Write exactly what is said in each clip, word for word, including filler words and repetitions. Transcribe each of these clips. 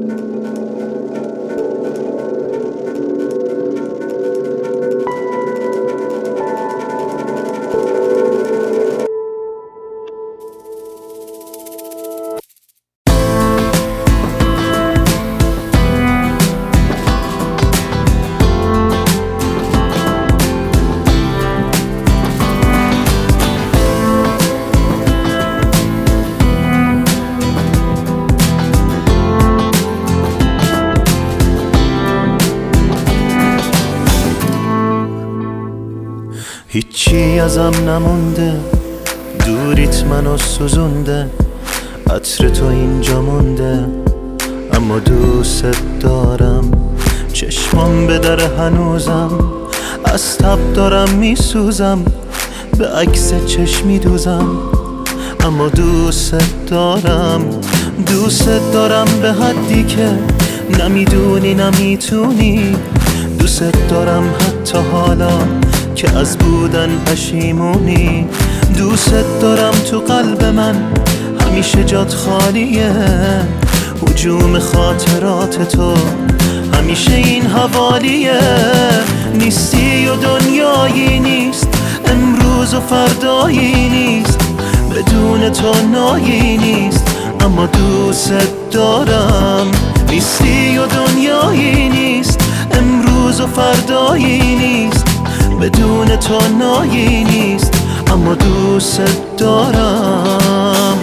هیچی ازم نمونده، دوریت منو سوزونده، عطر تو اینجا مونده اما دوست دارم. چشمام به در هنوزم، از تب دارم میسوزم، به عکس چشمی دوزم اما دوست دارم. دوست دارم به حدی که نمیدونی نمیتونی، دوست دارم حتی حالا که از بودن پشیمونی. دوست دارم تو قلب من همیشه جات خالیه، هجوم خاطرات تو همیشه این حوالیه. نیستی و دنیایی نیست، امروز و فردایی نیست، بدون تو نایی نیست اما دوست دارم. نیستی و دنیایی نیست، امروز و فردایی نیست، بدون تو نایی نیست اما دوست دارم.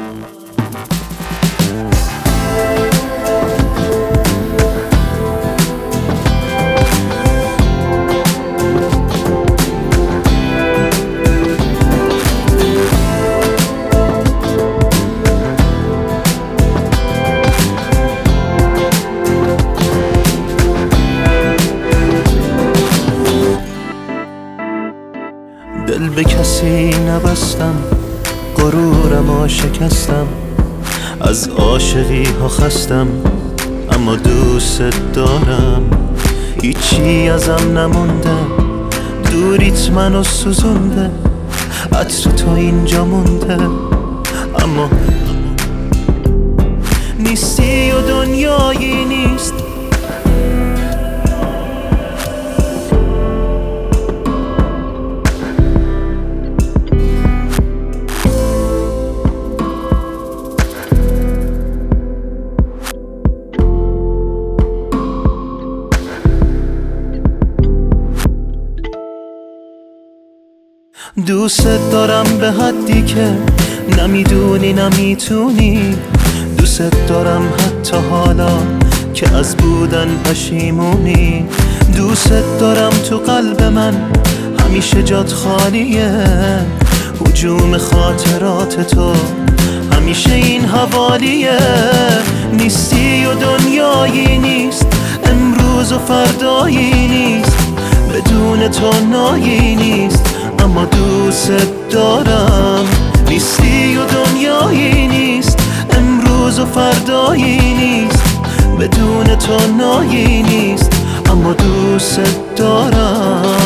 دل به کسی نبستم، غرورمو شکستم، از عاشقی ها خستم اما دوست دارم. هیچی ازم نمونده، دوریت منو سوزونده، عطر تو اینجا مونده اما نیستی و دنیایی نیست. دوست دارم به حدی که نمیدونی نمیتونی، دوست دارم حتی حالا که از بودن پشیمونی. دوست دارم تو قلب من همیشه جات خالیه، هجوم خاطرات تو همیشه این حوالیه. نیستی و دنیایی نیست، امروز و فردایی نیست، بدون تو نایی نیست اما دوست دارم. نیستی و دنیایی نیست، امروز و فردایی نیست، بدون تو نایی نیست اما دوست دارم.